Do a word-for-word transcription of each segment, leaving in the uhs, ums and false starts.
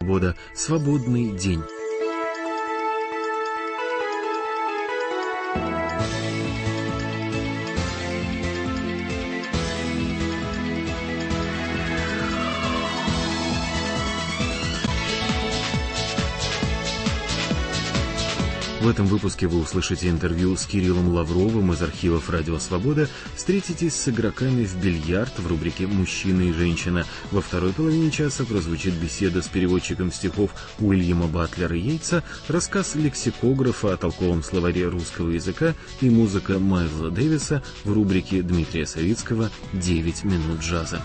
Свобода. Свободный день. В этом выпуске вы услышите интервью с Кириллом Лавровым из архивов «Радио Свобода», встретитесь с игроками в бильярд в рубрике «Мужчина и женщина». Во второй половине часа прозвучит беседа с переводчиком стихов Уильяма Батлера Йейтса, рассказ лексикографа о толковом словаре русского языка и музыка Майлза Дэвиса в рубрике Дмитрия Савицкого «девять минут джаза».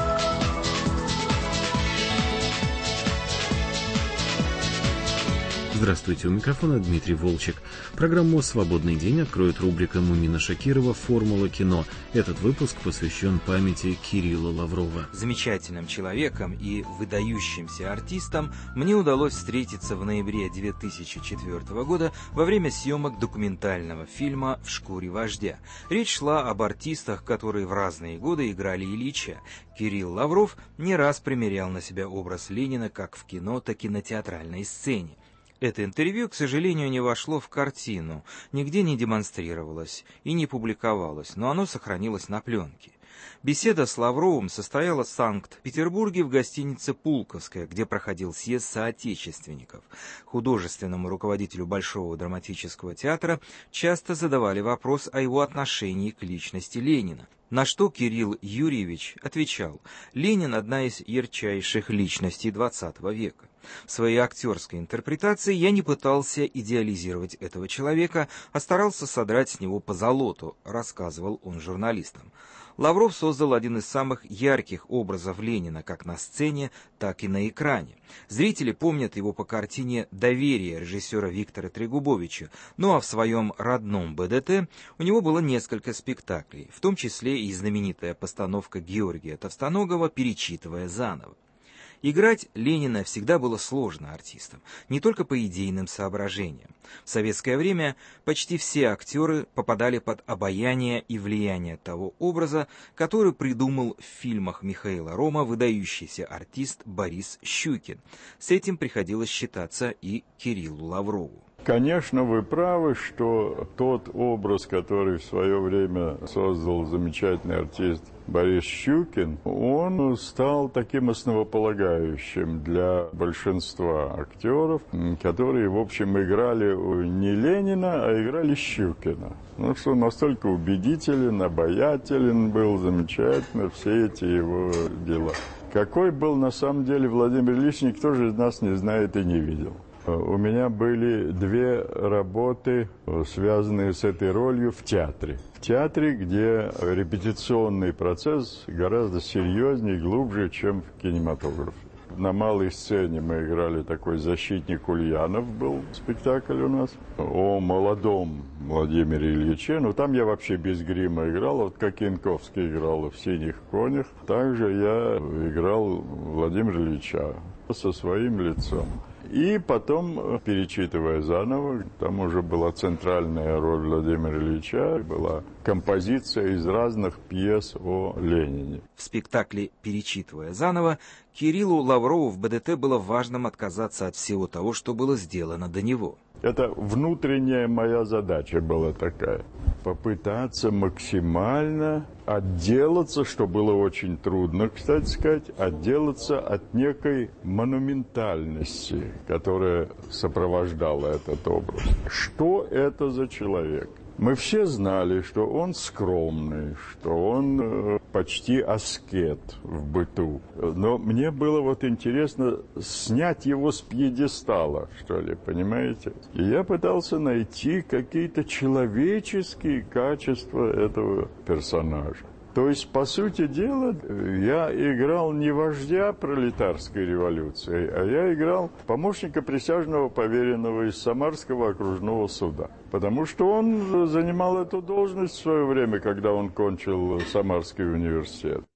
Здравствуйте, у микрофона Дмитрий Волчек. Программу «Свободный день» откроет рубрика Мумина Шакирова «Формула кино». Этот выпуск посвящен памяти Кирилла Лаврова. Замечательным человеком и выдающимся артистом мне удалось встретиться в ноябре две тысячи четвёртого года во время съемок документального фильма «В шкуре вождя». Речь шла об артистах, которые в разные годы играли Ильича. Кирилл Лавров не раз примерял на себя образ Ленина как в кино, так и на театральной сцене. Это интервью, к сожалению, не вошло в картину, нигде не демонстрировалось и не публиковалось, но оно сохранилось на пленке. Беседа с Лавровым состоялась в Санкт-Петербурге в гостинице «Пулковская», где проходил съезд соотечественников. Художественному руководителю Большого драматического театра часто задавали вопрос о его отношении к личности Ленина. На что Кирилл Юрьевич отвечал: «Ленин – одна из ярчайших личностей двадцатого века. В своей актерской интерпретации я не пытался идеализировать этого человека, а старался содрать с него позолоту», рассказывал он журналистам. Лавров создал один из самых ярких образов Ленина как на сцене, так и на экране. Зрители помнят его по картине «Доверие» режиссера Виктора Трегубовича, ну а в своем родном БДТ у него было несколько спектаклей, в том числе и знаменитая постановка Георгия Товстоногова «Перечитывая заново». Играть Ленина всегда было сложно артистам, не только по идейным соображениям. В советское время почти все актеры попадали под обаяние и влияние того образа, который придумал в фильмах Михаила Рома выдающийся артист Борис Щукин. С этим приходилось считаться и Кириллу Лаврову. Конечно, вы правы, что тот образ, который в свое время создал замечательный артист Борис Щукин, он стал таким основополагающим для большинства актеров, которые, в общем, играли не Ленина, а играли Щукина. Ну, что он настолько убедителен, обаятелен был, замечательно, все эти его дела. Какой был на самом деле Владимир Ильич, никто же из нас не знает и не видел. У меня были две работы, связанные с этой ролью в театре. В театре, где репетиционный процесс гораздо серьезнее и глубже, чем в кинематографе. На малой сцене мы играли такой «Защитник Ульянов», был спектакль у нас, о молодом Владимире Ильиче. Но там я вообще без грима играл, вот как Янковский играл в «Синих конях». Также я играл Владимира Ильича со своим лицом. И потом, перечитывая заново, там уже была центральная роль Владимира Ильича, была композиция из разных пьес о Ленине. В спектакле «Перечитывая заново» Кириллу Лаврову в БДТ было важным отказаться от всего того, что было сделано до него. Это внутренняя моя задача была такая. Попытаться максимально отделаться, что было очень трудно, кстати сказать, отделаться от некой монументальности, которая сопровождала этот образ. Что это за человек? Мы все знали, что он скромный, что он э, почти аскет в быту. Но мне было вот интересно снять его с пьедестала, что ли, понимаете? И я пытался найти какие-то человеческие качества этого персонажа. То есть, по сути дела, я играл не вождя пролетарской революции, а я играл помощника присяжного поверенного из Самарского окружного суда. Потому что он занимал эту должность в свое время, когда он кончил Самарский университет.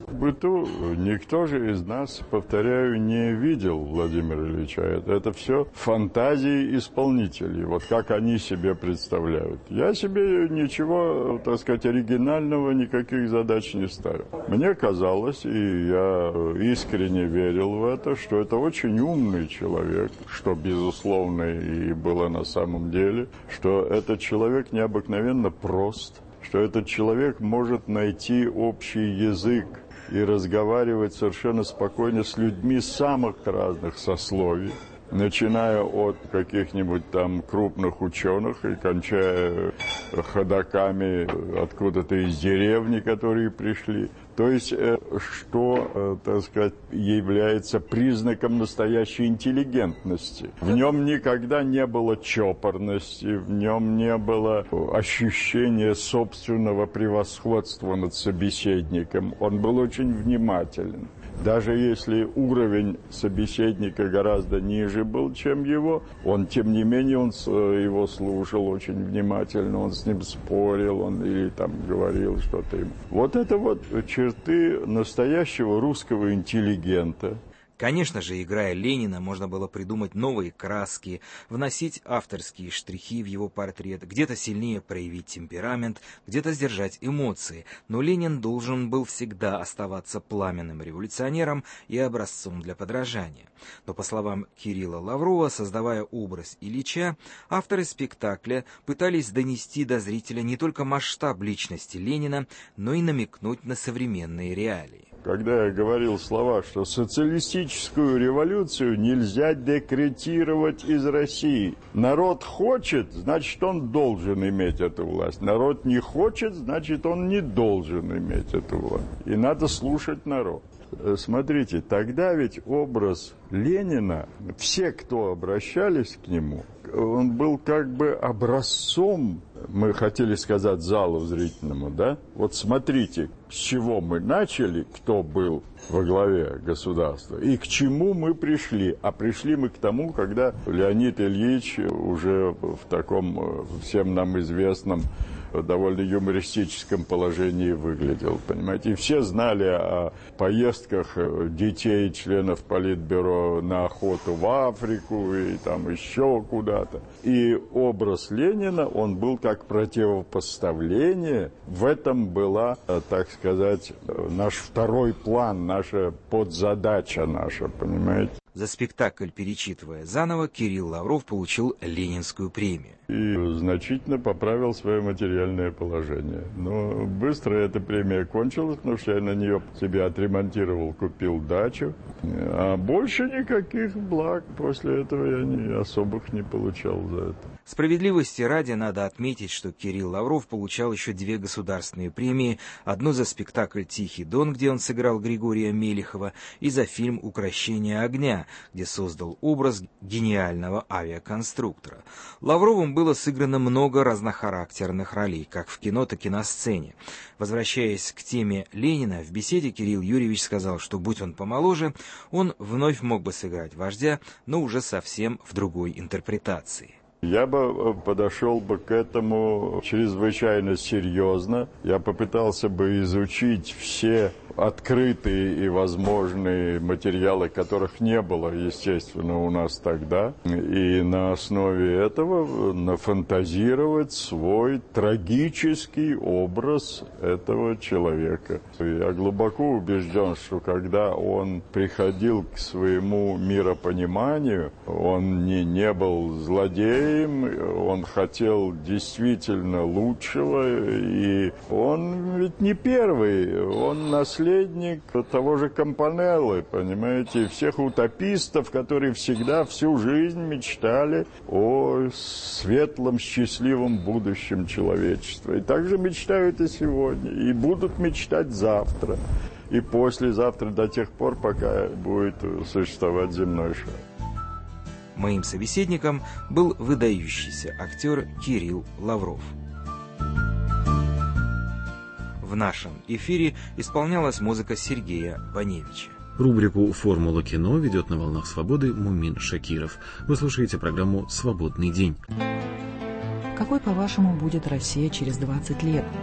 В быту никто же из нас, повторяю, не видел Владимира Ильича. Это, это все фантазии исполнителей, вот как они себе представляют. Я себе ничего, так сказать, оригинального, никаких задач не ставил. Мне казалось, и я искренне верил в это, что это очень умный человек, что, безусловно, и было на самом деле, что этот человек необыкновенно прост, что этот человек может найти общий язык и разговаривать совершенно спокойно с людьми самых разных сословий, начиная от каких-нибудь там крупных ученых и кончая ходоками откуда-то из деревни, которые пришли. То есть, что, так сказать, является признаком настоящей интеллигентности. В нем никогда не было чопорности, в нем не было ощущения собственного превосходства над собеседником. Он был очень внимателен. Даже если уровень собеседника гораздо ниже был, чем его, он, тем не менее, он его слушал очень внимательно, он с ним спорил, он или там говорил что-то ему. Вот это вот черты настоящего русского интеллигента. Конечно же, играя Ленина, можно было придумать новые краски, вносить авторские штрихи в его портрет, где-то сильнее проявить темперамент, где-то сдержать эмоции. Но Ленин должен был всегда оставаться пламенным революционером и образцом для подражания. Но, по словам Кирилла Лаврова, создавая образ Ильича, авторы спектакля пытались донести до зрителя не только масштаб личности Ленина, но и намекнуть на современные реалии. Когда я говорил слова, что социалистическую революцию нельзя декретировать из России. Народ хочет, значит, он должен иметь эту власть. Народ не хочет, значит, он не должен иметь эту власть. И надо слушать народ. Смотрите, тогда ведь образ Ленина, все, кто обращались к нему, он был как бы образцом, мы хотели сказать, залу зрительному, да? Вот смотрите, с чего мы начали, кто был во главе государства, и к чему мы пришли. А пришли мы к тому, когда Леонид Ильич уже в таком всем нам известном довольно юмористическом положении выглядел, понимаете. И все знали о поездках детей, членов Политбюро на охоту в Африку и там еще куда-то. И образ Ленина, он был как противопоставление. В этом была, так сказать, наш второй план, наша подзадача наша, понимаете. За спектакль, перечитывая заново, Кирилл Лавров получил Ленинскую премию. И значительно поправил свое материальное положение. Но быстро эта премия кончилась, потому что я на нее себе отремонтировал, купил дачу. А больше никаких благ после этого я не, особых не получал за это. Справедливости ради надо отметить, что Кирилл Лавров получал еще две государственные премии, одну за спектакль «Тихий Дон», где он сыграл Григория Мелехова, и за фильм «Укрощение огня», где создал образ гениального авиаконструктора. Лавровым было сыграно много разнохарактерных ролей, как в кино, так и на сцене. Возвращаясь к теме Ленина, в беседе Кирилл Юрьевич сказал, что, будь он помоложе, он вновь мог бы сыграть вождя, но уже совсем в другой интерпретации. Я бы подошел бы к этому чрезвычайно серьезно. Я попытался бы изучить все открытые и возможные материалы, которых не было, естественно, у нас тогда. И на основе этого нафантазировать свой трагический образ этого человека. Я глубоко убежден, что когда он приходил к своему миропониманию, он не, не был злодеем, он хотел действительно лучшего, и он ведь не первый, он наследник того же Кампанеллы, понимаете, и всех утопистов, которые всегда всю жизнь мечтали о светлом, счастливом будущем человечества. И также мечтают и сегодня, и будут мечтать завтра, и послезавтра, до тех пор, пока будет существовать земной шар. Моим собеседником был выдающийся актер Кирилл Лавров. В нашем эфире исполнялась музыка Сергея Баневича. Рубрику «Формула кино» ведет на волнах свободы Мумин Шакиров. Вы слушаете программу «Свободный день». Какой, по-вашему, будет Россия через двадцать лет?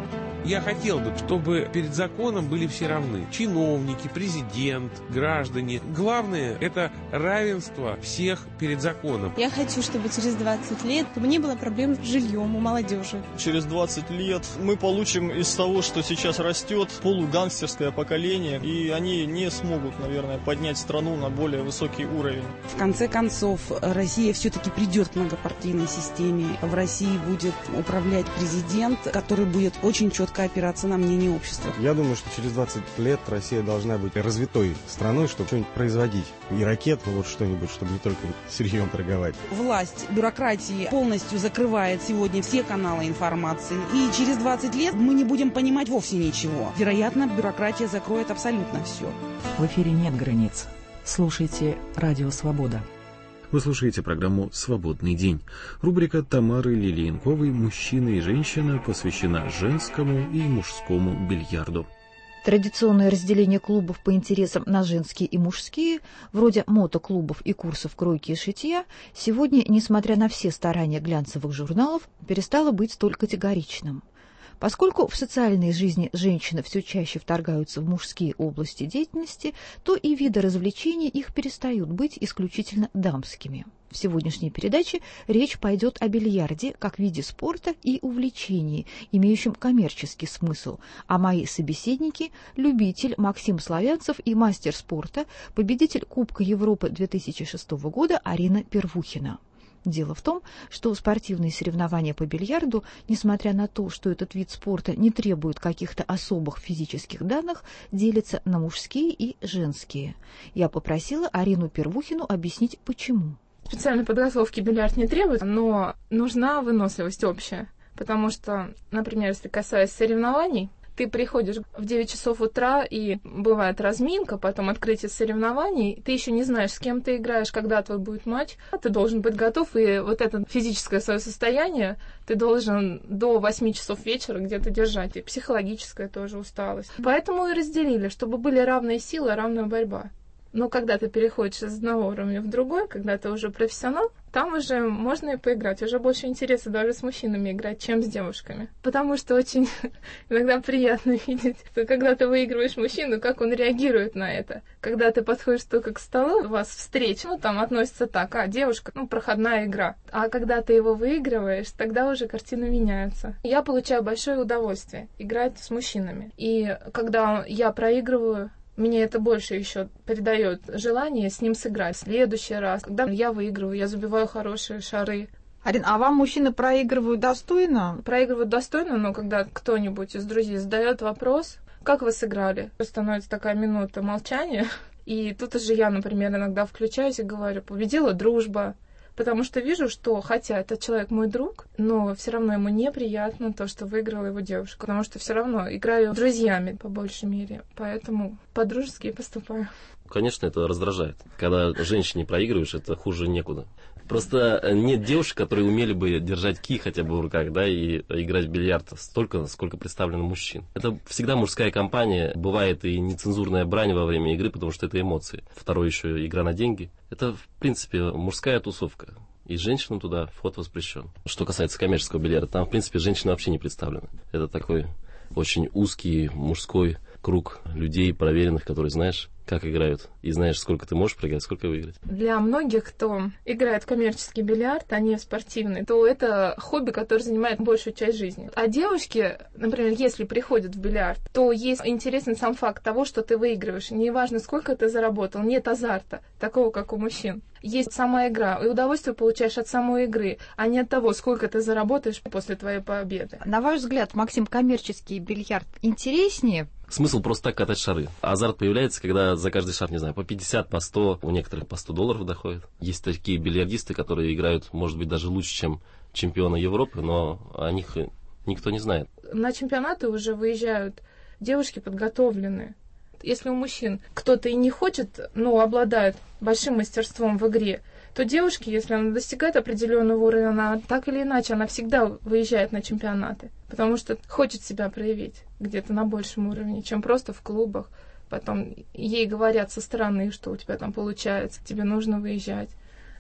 Я хотел бы, чтобы перед законом были все равны. Чиновники, президент, граждане. Главное – это равенство всех перед законом. Я хочу, чтобы через двадцать лет не было проблем с жильем у молодежи. Через двадцать лет мы получим из того, что сейчас растет, полугангстерское поколение, и они не смогут, наверное, поднять страну на более высокий уровень. В конце концов, Россия все-таки придет к многопартийной системе. В России будет управлять президент, который будет очень четко опираться на мнение общества. Я думаю, что через двадцать лет Россия должна быть развитой страной, чтобы что-нибудь производить. И ракет, ну вот что-нибудь, чтобы не только сырьем торговать. Власть бюрократии полностью закрывает сегодня все каналы информации. И через двадцать лет мы не будем понимать вовсе ничего. Вероятно, бюрократия закроет абсолютно все. В эфире нет границ. Слушайте «Радио Свобода». Вы слушаете программу «Свободный день». Рубрика Тамары Лилиенковой «Мужчина и женщина» посвящена женскому и мужскому бильярду. Традиционное разделение клубов по интересам на женские и мужские, вроде мотоклубов и курсов кройки и шитья, сегодня, несмотря на все старания глянцевых журналов, перестало быть столь категоричным. Поскольку в социальной жизни женщины все чаще вторгаются в мужские области деятельности, то и виды развлечений их перестают быть исключительно дамскими. В сегодняшней передаче речь пойдет о бильярде как виде спорта и увлечении, имеющем коммерческий смысл, а мои собеседники – любитель Максим Славянцев и мастер спорта, победитель Кубка Европы две тысячи шестого года Арина Первухина. Дело в том, что спортивные соревнования по бильярду, несмотря на то, что этот вид спорта не требует каких-то особых физических данных, делятся на мужские и женские. Я попросила Арину Первухину объяснить, почему. Специальной подготовки бильярд не требует, но нужна выносливость общая. Потому что, например, если касаясь соревнований, ты приходишь в девять часов утра, и бывает разминка, потом открытие соревнований. Ты еще не знаешь, с кем ты играешь, когда твой будет матч. Ты должен быть готов, и вот это физическое свое состояние ты должен до восьми часов вечера где-то держать. И психологическая тоже усталость. Поэтому и разделили, чтобы были равные силы, равная борьба. Но когда ты переходишь из одного уровня в другой, когда ты уже профессионал, там уже можно и поиграть. Уже больше интереса даже с мужчинами играть, чем с девушками. Потому что очень иногда приятно видеть, что когда ты выигрываешь мужчину, как он реагирует на это. Когда ты подходишь только к столу, у вас встреча, ну там относится так, а девушка, ну проходная игра. А когда ты его выигрываешь, тогда уже картины меняются. Я получаю большое удовольствие играть с мужчинами. И когда я проигрываю, мне это больше еще передает желание с ним сыграть в следующий раз. Когда я выигрываю, я забиваю хорошие шары. Арин, а вам мужчины проигрывают достойно? Проигрывают достойно, но когда кто-нибудь из друзей задает вопрос, как вы сыграли, становится такая минута молчания. И тут уже я, например, иногда включаюсь и говорю, победила дружба. Потому что вижу, что, хотя этот человек мой друг, но все равно ему неприятно то, что выиграла его девушка. Потому что все равно играю с друзьями, по большей мере. Поэтому по-дружески поступаю. Конечно, это раздражает. Когда женщине проигрываешь, это хуже некуда. Просто нет девушек, которые умели бы держать ки хотя бы в руках, да, и играть в бильярд столько, сколько представлено мужчин. Это всегда мужская компания. Бывает и нецензурная брань во время игры, потому что это эмоции. Второе еще игра на деньги. Это, в принципе, мужская тусовка. И женщинам туда вход воспрещен. Что касается коммерческого бильярда, там, в принципе, женщины вообще не представлены. Это такой очень узкий мужской круг людей, проверенных, которые знаешь, как играют, и знаешь, сколько ты можешь проиграть, сколько выиграть. Для многих, кто играет в коммерческий бильярд, а не в спортивный, то это хобби, которое занимает большую часть жизни. А девушки, например, если приходят в бильярд, то есть интересен сам факт того, что ты выигрываешь. Неважно, сколько ты заработал, нет азарта, такого, как у мужчин. Есть сама игра, и удовольствие получаешь от самой игры, а не от того, сколько ты заработаешь после твоей победы. На ваш взгляд, Максим, коммерческий бильярд интереснее? Смысл просто так катать шары. Азарт появляется, когда за каждый шар, не знаю, по пятьдесят, по сто, у некоторых по сто долларов доходит. Есть такие бильярдисты, которые играют, может быть, даже лучше, чем чемпионы Европы, но о них никто не знает. На чемпионаты уже выезжают девушки подготовленные. Если у мужчин кто-то и не хочет, но обладает большим мастерством в игре, то девушки, если она достигает определенного уровня, она так или иначе, она всегда выезжает на чемпионаты, потому что хочет себя проявить где-то на большем уровне, чем просто в клубах. Потом ей говорят со стороны, что у тебя там получается, тебе нужно выезжать.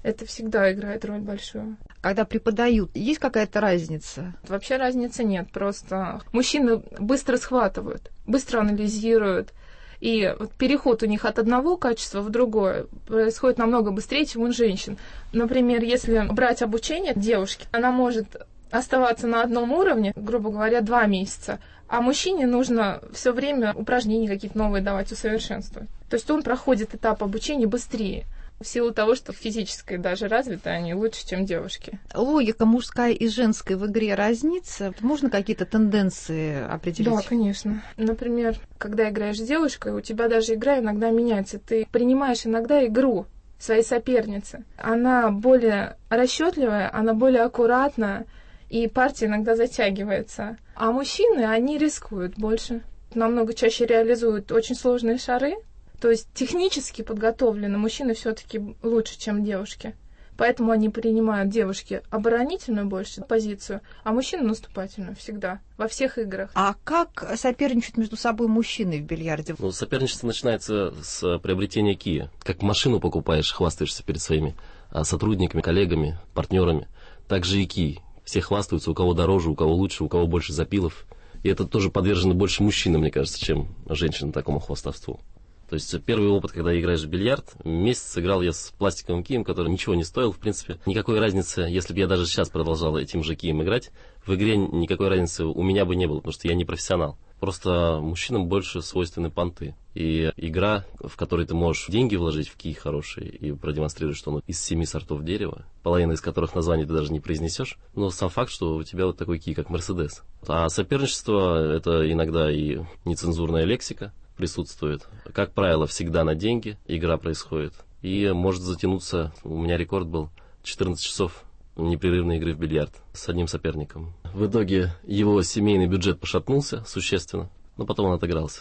Это всегда играет роль большую. Когда преподают, есть какая-то разница? Вообще разницы нет, просто мужчины быстро схватывают, быстро анализируют. И вот переход у них от одного качества в другое происходит намного быстрее, чем у женщин. Например, если брать обучение девушки, она может оставаться на одном уровне, грубо говоря, два месяца, а мужчине нужно все время упражнения какие-то новые давать, усовершенствовать. То есть он проходит этап обучения быстрее, в силу того, что физически даже развиты они лучше, чем девушки. Логика мужская и женская в игре разнится? Можно какие-то тенденции определить? Да, конечно. Например, когда играешь с девушкой, у тебя даже игра иногда меняется. Ты принимаешь иногда игру своей соперницы. Она более расчетливая, она более аккуратная, и партия иногда затягивается. А мужчины, они рискуют больше. Намного чаще реализуют очень сложные шары. То есть технически подготовлены мужчины все-таки лучше, чем девушки. Поэтому они принимают девушки оборонительную больше позицию, а мужчины наступательную всегда, во всех играх. А как соперничают между собой мужчины в бильярде? Ну, соперничество начинается с приобретения кия. Как машину покупаешь, хвастаешься перед своими сотрудниками, коллегами, партнерами. Так же и кий. Все хвастаются, у кого дороже, у кого лучше, у кого больше запилов. И это тоже подвержено больше мужчинам, мне кажется, чем женщинам такому хвастовству. То есть первый опыт, когда играешь в бильярд, месяц играл я с пластиковым кием, который ничего не стоил, в принципе. Никакой разницы, если бы я даже сейчас продолжал этим же кием играть, в игре никакой разницы у меня бы не было, потому что я не профессионал. Просто мужчинам больше свойственны понты. И игра, в которой ты можешь деньги вложить в кий хороший и продемонстрировать, что он из семи сортов дерева, половина из которых названий ты даже не произнесешь, но сам факт, что у тебя вот такой кий, как Мерседес. А соперничество — это иногда и нецензурная лексика присутствует. Как правило, всегда на деньги игра происходит. И может затянуться, у меня рекорд был, четырнадцать часов непрерывной игры в бильярд с одним соперником. В итоге его семейный бюджет пошатнулся существенно, но потом он отыгрался.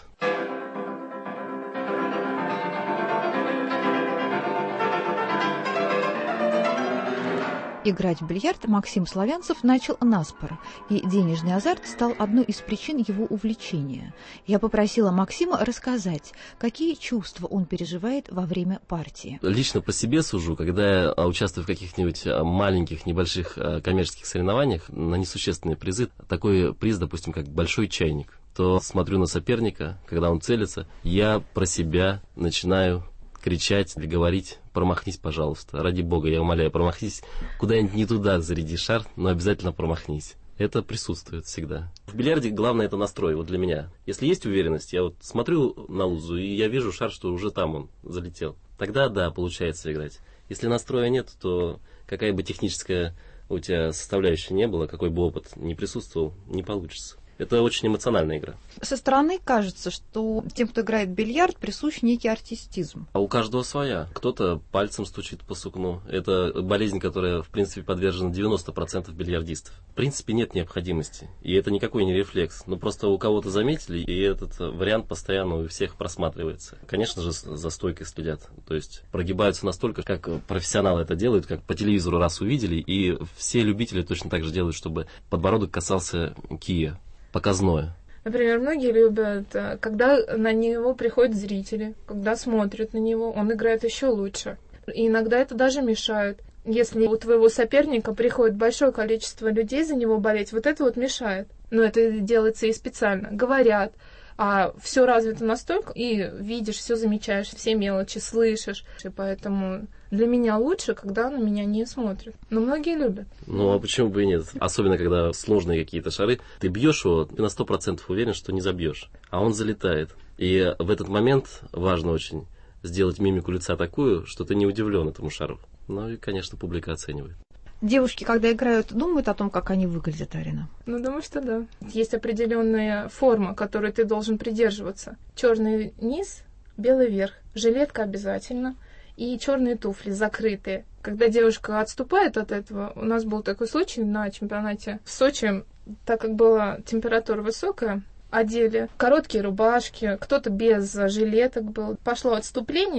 Играть в бильярд Максим Славянцев начал наспор, и денежный азарт стал одной из причин его увлечения. Я попросила Максима рассказать, какие чувства он переживает во время партии. Лично по себе сужу, когда я участвую в каких-нибудь маленьких, небольших коммерческих соревнованиях на несущественные призы, такой приз, допустим, как большой чайник, то смотрю на соперника, когда он целится, я про себя начинаю кричать или говорить: промахнись, пожалуйста, ради бога, я умоляю, промахнись, куда-нибудь не туда заряди шар, но обязательно промахнись. Это присутствует всегда. В бильярде главное — это настрой, вот для меня. Если есть уверенность, я вот смотрю на лузу, и я вижу шар, что уже там он залетел. Тогда, да, получается играть. Если настроя нет, то какая бы техническая у тебя составляющая не была, какой бы опыт не присутствовал, не получится. Это очень эмоциональная игра. Со стороны кажется, что тем, кто играет в бильярд, присущ некий артистизм. А у каждого своя. Кто-то пальцем стучит по сукну. Это болезнь, которая, в принципе, подвержена девяносто процентов бильярдистов. В принципе, нет необходимости. И это никакой не рефлекс. Но просто у кого-то заметили, и этот вариант постоянно у всех просматривается. Конечно же, за стойкой следят. То есть прогибаются настолько, как профессионалы это делают, как по телевизору раз увидели, и все любители точно так же делают, чтобы подбородок касался кия. Показное. Например, многие любят, когда на него приходят зрители, когда смотрят на него, он играет еще лучше. И иногда это даже мешает. Если у твоего соперника приходит большое количество людей за него болеть, вот это вот мешает. Но это делается и специально. Говорят, а все развито настолько, и видишь, все замечаешь, все мелочи слышишь. И поэтому для меня лучше, когда на меня не смотрят. Но многие любят. Ну, а почему бы и нет? Особенно, когда сложные какие-то шары. Ты бьешь его, ты на сто процентов уверен, что не забьешь. А он залетает. И в этот момент важно очень сделать мимику лица такую, что ты не удивлен этому шару. Ну и, конечно, публика оценивает. Девушки, когда играют, думают о том, как они выглядят, Арина? Ну, думаю, что да. Есть определенная форма, которой ты должен придерживаться. Черный низ, белый верх, жилетка обязательно и черные туфли закрытые. Когда девушка отступает от этого, у нас был такой случай на чемпионате в Сочи, так как была температура высокая, одели короткие рубашки, кто-то без жилеток был. Пошло отступление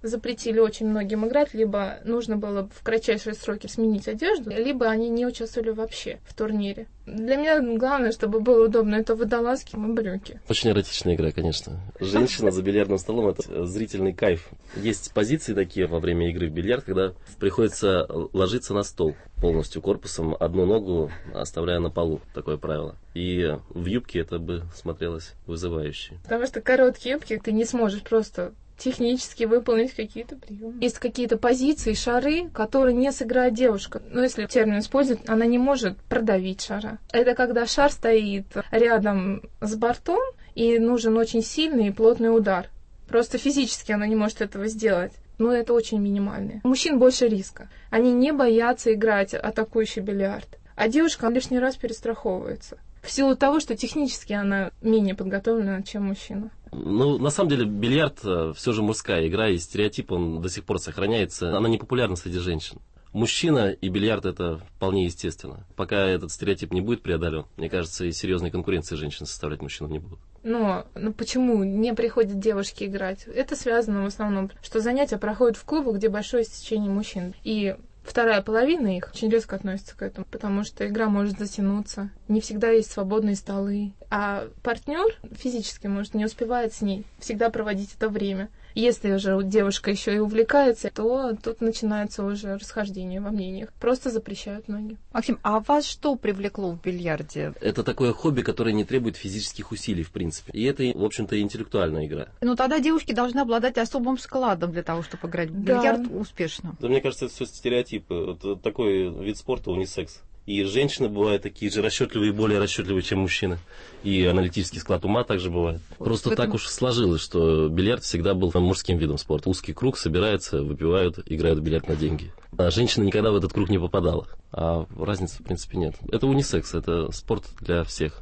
запретили очень многим играть, либо нужно было в кратчайшие сроки сменить одежду, либо они не участвовали вообще в турнире. Для меня главное, чтобы было удобно, это водолазки и брюки. Очень эротичная игра, конечно. Женщина за бильярдным столом — это зрительный кайф. Есть позиции такие во время игры в бильярд, когда приходится ложиться на стол полностью корпусом, одну ногу оставляя на полу. Такое правило. И в юбке это бы смотрелось вызывающе. Потому что короткие юбки ты не сможешь просто технически выполнить какие-то приемы. Есть какие-то позиции, шары, которые не сыграет девушка. Но если термин использовать, она не может продавить шара. Это когда шар стоит рядом с бортом, и нужен очень сильный и плотный удар. Просто физически она не может этого сделать. Но это очень минимально. У мужчин больше риска. Они не боятся играть атакующий бильярд. А девушка лишний раз перестраховывается. В силу того, что технически она менее подготовлена, чем мужчина. Ну, на самом деле, бильярд все же мужская игра, и стереотип, он до сих пор сохраняется. Она не популярна среди женщин. Мужчина и бильярд — это вполне естественно. Пока этот стереотип не будет преодолен, мне кажется, и серьезной конкуренции женщин составлять мужчинам не будут. Но ну почему не приходят девушки играть? Это связано в основном, что занятия проходят в клубах, где большое стечение мужчин. И вторая половина их очень резко относится к этому, потому что игра может затянуться. Не всегда есть свободные столы. А партнер физически, может, не успевает с ней всегда проводить это время. Если же девушка еще и увлекается, то тут начинается уже расхождение во мнениях. Просто запрещают многие. Максим, а вас что привлекло в бильярде? Это такое хобби, которое не требует физических усилий, в принципе. И это, в общем-то, интеллектуальная игра. Ну, тогда девушки должны обладать особым складом для того, чтобы играть в бильярд да. успешно. Да, мне кажется, это все стереотипы. Это такой вид спорта унисекс. И женщины бывают такие же расчетливые, более расчетливые, чем мужчины. И аналитический склад ума также бывает. Просто этом... так уж сложилось, что бильярд всегда был мужским видом спорта. Узкий круг, собираются, выпивают, играют в бильярд на деньги. А женщина никогда в этот круг не попадала. А разницы, в принципе, нет. Это унисекс, это спорт для всех.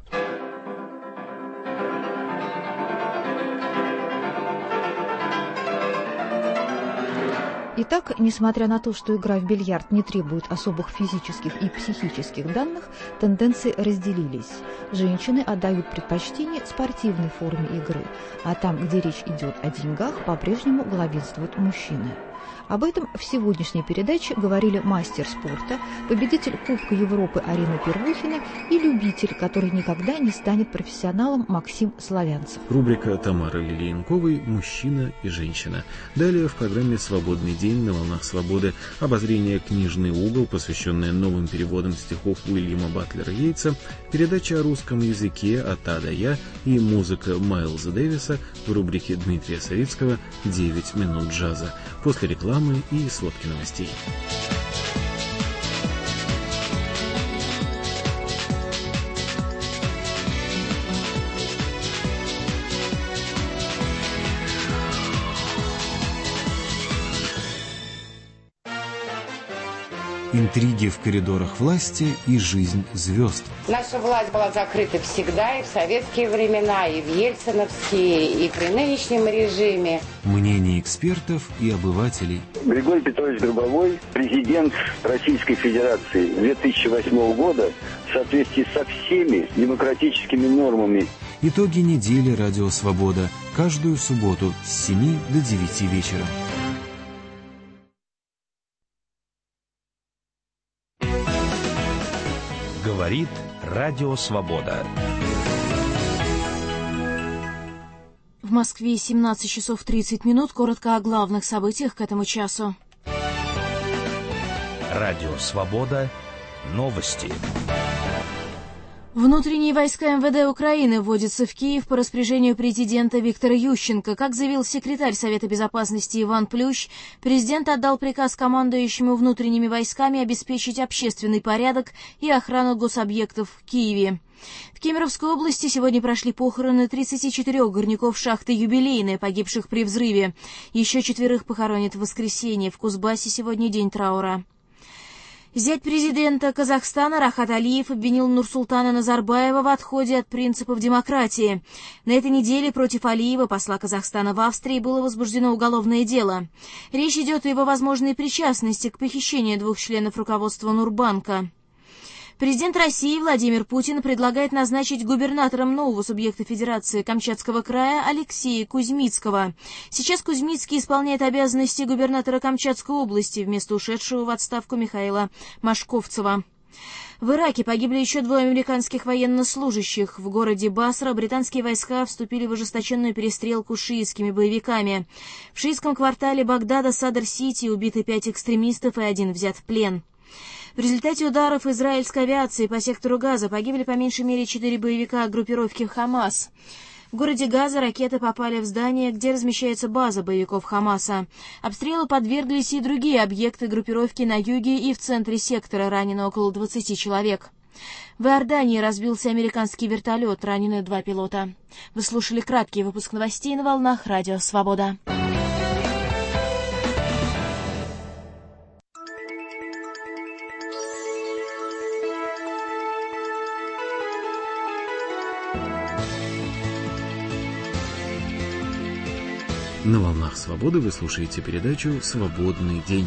Итак, несмотря на то, что игра в бильярд не требует особых физических и психических данных, тенденции разделились. Женщины отдают предпочтение спортивной форме игры, а там, где речь идет о деньгах, по-прежнему главенствуют мужчины. Об этом в сегодняшней передаче говорили мастер спорта, победитель Кубка Европы Арина Первухина и любитель, который никогда не станет профессионалом, Максим Славянцев. Рубрика Тамары Лилиенковой «Мужчина и женщина». Далее в программе «Свободный день» на волнах свободы обозрение «Книжный угол», посвященное новым переводам стихов Уильяма Батлера Йейтса, передача о русском языке от А до Я и музыка Майлза Дэвиса в рубрике Дмитрия Савицкого «девять минут джаза». После рекламы и сводки новостей. Интриги в коридорах власти и жизнь звезд. Наша власть была закрыта всегда, и в советские времена, и в ельциновские, и при нынешнем режиме. Мнения экспертов и обывателей. Григорий Петрович Гробовой, президент Российской Федерации две тысячи восьмого года, в соответствии со всеми демократическими нормами. Итоги недели «Радио Свобода» каждую субботу с семи до девяти вечера. Говорит Радио Свобода. В Москве семнадцать часов тридцать минут. Коротко о главных событиях к этому часу. Радио Свобода. Новости. Внутренние войска эм вэ дэ Украины вводятся в Киев по распоряжению президента Виктора Ющенко. Как заявил секретарь Совета Безопасности Иван Плющ, президент отдал приказ командующему внутренними войсками обеспечить общественный порядок и охрану гособъектов в Киеве. В Кемеровской области сегодня прошли похороны тридцати четырёх горняков шахты «Юбилейная», погибших при взрыве. Еще четверых похоронят в воскресенье. В Кузбассе сегодня день траура. Зять президента Казахстана Рахат Алиев обвинил Нурсултана Назарбаева в отходе от принципов демократии. На этой неделе против Алиева, посла Казахстана в Австрии, было возбуждено уголовное дело. Речь идет о его возможной причастности к похищению двух членов руководства Нурбанка. Президент России Владимир Путин предлагает назначить губернатором нового субъекта Федерации Камчатского края Алексея Кузьмицкого. Сейчас Кузьмицкий исполняет обязанности губернатора Камчатской области вместо ушедшего в отставку Михаила Машковцева. В Ираке погибли еще двое американских военнослужащих. В городе Басра британские войска вступили в ожесточенную перестрелку с шиитскими боевиками. В шиитском квартале Багдада Садр-Сити убиты пять экстремистов и один взят в плен. В результате ударов израильской авиации по сектору Газа погибли по меньшей мере четыре боевика группировки «Хамас». В городе Газа ракеты попали в здание, где размещается база боевиков Хамаса. Обстрелу подверглись и другие объекты группировки на юге и в центре сектора, ранено около двадцати человек. В Иордании разбился американский вертолет, ранены два пилота. Вы слушали краткий выпуск новостей на волнах Радио Свобода. На волнах Свободы вы слушаете передачу «Свободный день».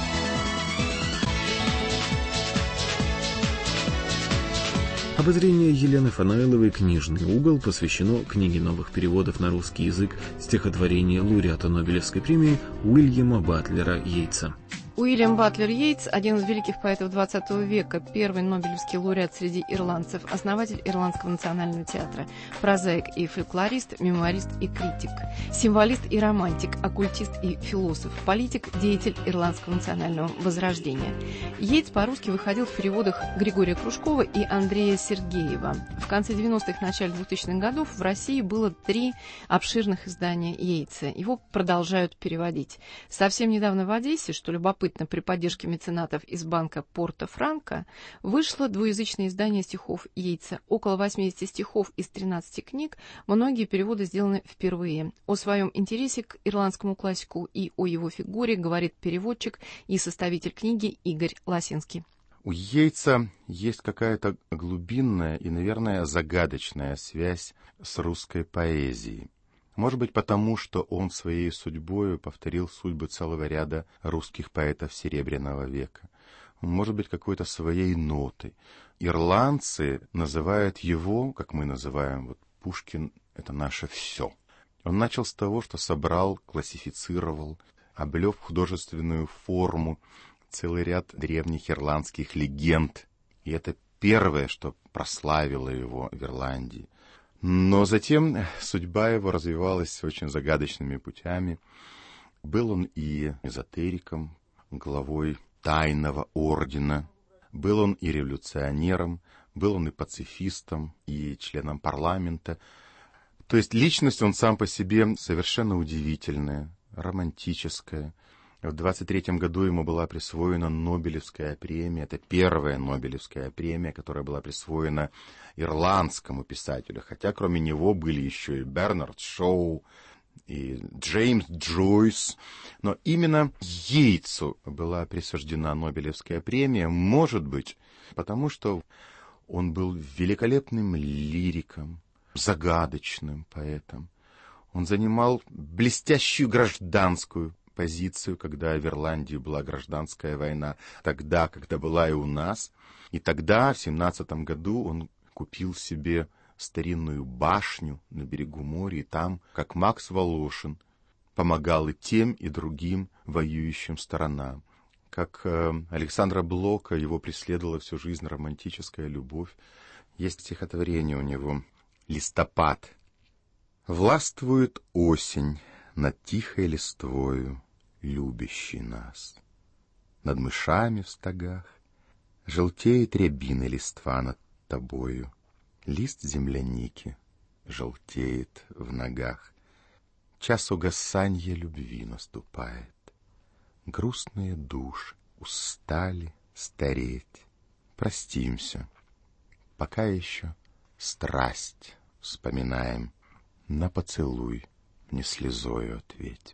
Обозрение Елены Фанайловой «Книжный угол» посвящено книге новых переводов на русский язык стихотворения лауреата Нобелевской премии Уильяма Батлера Йейтса. Уильям Батлер Йейтс – один из великих поэтов двадцатого века, первый нобелевский лауреат среди ирландцев, основатель Ирландского национального театра, прозаик и фольклорист, мемуарист и критик, символист и романтик, оккультист и философ, политик, деятель Ирландского национального возрождения. Йейтс по-русски выходил в переводах Григория Кружкова и Андрея Сергеева. В конце девяностых, начале двухтысячных годов в России было три обширных издания Йейтса. Его продолжают переводить. Совсем недавно в Одессе, что любопытно, при поддержке меценатов из банка Порто-Франко, вышло двуязычное издание стихов Йейтса. Около восьмидесяти стихов из тринадцати книг, многие переводы сделаны впервые. О своем интересе к ирландскому классику и о его фигуре говорит переводчик и составитель книги Игорь Лосинский. У Йейтса есть какая-то глубинная и, наверное, загадочная связь с русской поэзией. Может быть, потому, что он своей судьбою повторил судьбы целого ряда русских поэтов Серебряного века. Может быть, какой-то своей нотой. Ирландцы называют его, как мы называем, вот Пушкин — это наше все. Он начал с того, что собрал, классифицировал, облёк в художественную форму целый ряд древних ирландских легенд. И это первое, что прославило его в Ирландии. Но затем судьба его развивалась очень загадочными путями. Был он и эзотериком, главой тайного ордена, был он и революционером, был он и пацифистом, и членом парламента. То есть личность он сам по себе совершенно удивительная, романтическая. В двадцать третьем году ему была присвоена Нобелевская премия. Это первая Нобелевская премия, которая была присвоена ирландскому писателю. Хотя кроме него были еще и Бернард Шоу, и Джеймс Джойс. Но именно Йейтсу была присуждена Нобелевская премия, может быть, потому что он был великолепным лириком, загадочным поэтом. Он занимал блестящую гражданскую позицию, когда в Ирландии была гражданская война, тогда, когда была и у нас. И тогда, в семнадцатом году, он купил себе старинную башню на берегу моря, и там, как Макс Волошин, помогал и тем, и другим воюющим сторонам. Как э, Александра Блока, его преследовала всю жизнь романтическая любовь. Есть стихотворение у него «Листопад». «Властвует осень над тихой листвою, любящий нас. Над мышами в стогах желтеет рябины листва над тобою. Лист земляники желтеет в ногах. Час угасанья любви наступает. Грустные души устали стареть. Простимся, пока еще страсть вспоминаем. На поцелуй не слезою ответь».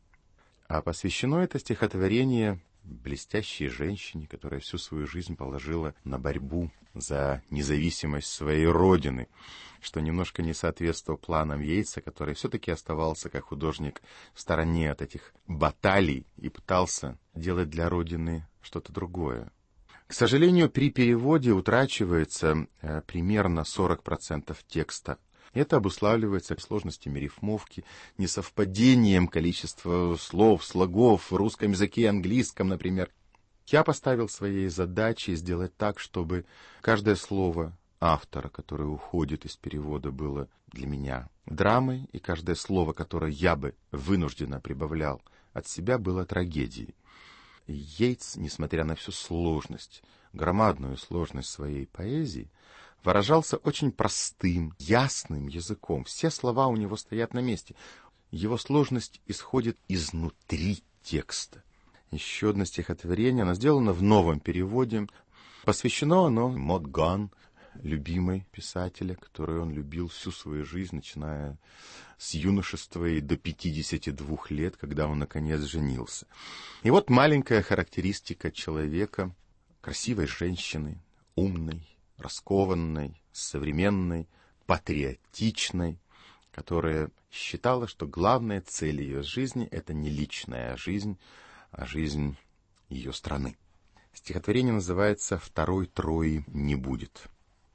А посвящено это стихотворение блестящей женщине, которая всю свою жизнь положила на борьбу за независимость своей родины, что немножко не соответствовало планам Йейтса, который все-таки оставался как художник в стороне от этих баталий и пытался делать для родины что-то другое. К К сожалению, при переводе утрачивается э, примерно сорок процентов текста. Это обуславливается сложностями рифмовки, несовпадением количества слов, слогов в русском языке и английском, например. Я поставил своей задачей сделать так, чтобы каждое слово автора, которое уходит из перевода, было для меня драмой, и каждое слово, которое я бы вынужденно прибавлял от себя, было трагедией. Йейтс, несмотря на всю сложность, громадную сложность своей поэзии, выражался очень простым, ясным языком. Все слова у него стоят на месте. Его сложность исходит изнутри текста. Еще одно стихотворение, оно сделано в новом переводе. Посвящено оно Мод Ган, любимой писателя, которую он любил всю свою жизнь, начиная с юношества и до пятидесяти двух лет, когда он, наконец, женился. И вот маленькая характеристика человека, красивой женщины, умной, раскованной, современной, патриотичной, которая считала, что главная цель ее жизни — это не личная жизнь, а жизнь ее страны. Стихотворение называется «Второй Трои не будет».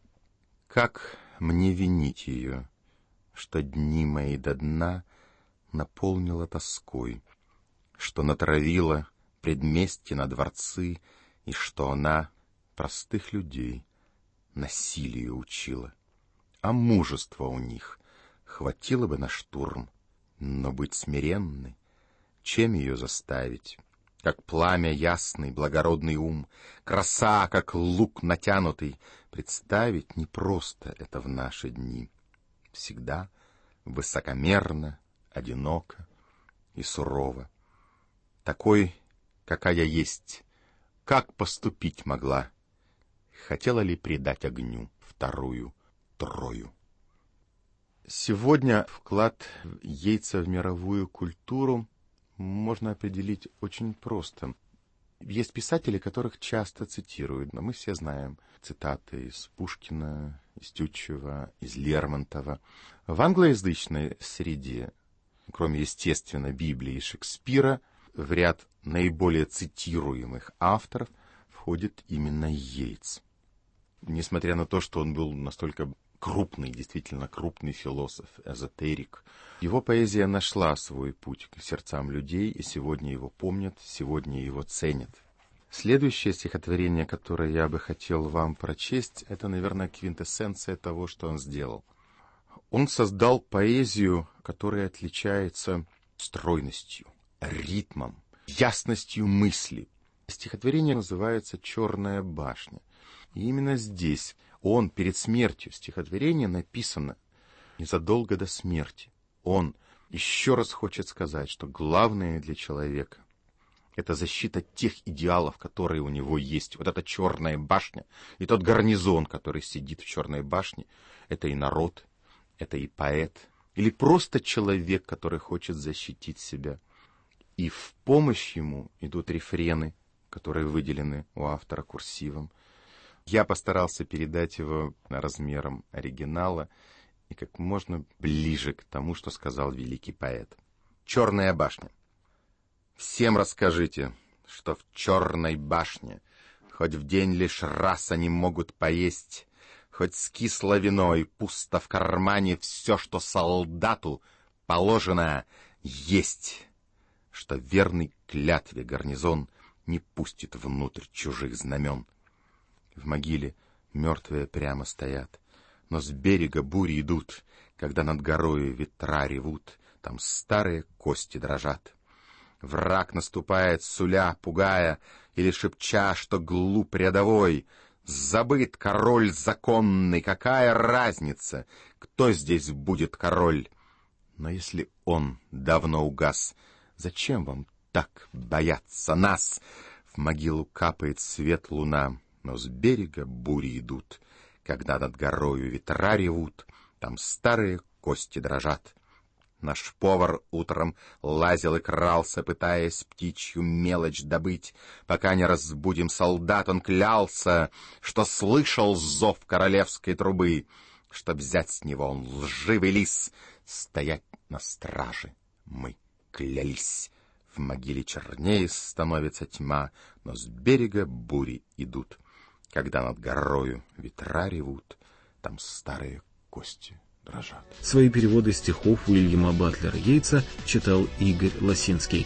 Как мне винить ее, что дни мои до дна наполнила тоской, что натравила предместья на дворцы, и что она простых людей насилию учила. А мужества у них хватило бы на штурм, но быть смиренной, чем ее заставить? Как пламя ясный, благородный ум, краса, как лук натянутый, представить непросто это в наши дни. Всегда высокомерно, одиноко и сурово. Такой, какая есть, как поступить могла? Хотела ли предать огню вторую Трою? Сегодня вклад Йейтса в мировую культуру можно определить очень просто. Есть писатели, которых часто цитируют, но мы все знаем цитаты из Пушкина, из Тютчева, из Лермонтова. В англоязычной среде, кроме, естественно, Библии и Шекспира, в ряд наиболее цитируемых авторов входит именно Йейтс. Несмотря на то, что он был настолько крупный, действительно крупный философ, эзотерик, его поэзия нашла свой путь к сердцам людей, и сегодня его помнят, сегодня его ценят. Следующее стихотворение, которое я бы хотел вам прочесть, это, наверное, квинтэссенция того, что он сделал. Он создал поэзию, которая отличается стройностью, ритмом, ясностью мысли. Стихотворение называется «Черная башня». И именно здесь он перед смертью, стихотворение написано незадолго до смерти. Он еще раз хочет сказать, что главное для человека — это защита тех идеалов, которые у него есть. Вот эта черная башня и тот гарнизон, который сидит в черной башне, это и народ, это и поэт, или просто человек, который хочет защитить себя. И в помощь ему идут рефрены, которые выделены у автора курсивом. Я постарался передать его размером оригинала и как можно ближе к тому, что сказал великий поэт. «Черная башня. Всем расскажите, что в черной башне хоть в день лишь раз они могут поесть, хоть скисло вино и пусто в кармане все, что солдату положено есть, что верный клятве гарнизон не пустит внутрь чужих знамен. В могиле мертвые прямо стоят, но с берега бури идут, когда над горою ветра ревут, там старые кости дрожат. Враг наступает, суля, пугая, или шепча, что глуп рядовой. Забыт король законный, какая разница, кто здесь будет король? Но если он давно угас, зачем вам так бояться нас? В могилу капает свет луна, но с берега бури идут, когда над горою ветра ревут, там старые кости дрожат. Наш повар утром лазил и крался, пытаясь птичью мелочь добыть. Пока не разбудим солдат, он клялся, что слышал зов королевской трубы. Чтоб взять с него он лживый лис, стоять на страже мы клялись. В могиле чернее становится тьма, но с берега бури идут. Когда над горою ветра ревут, там старые кости дрожат. Свои переводы стихов Уильяма Батлера Йейтса читал Игорь Лосинский.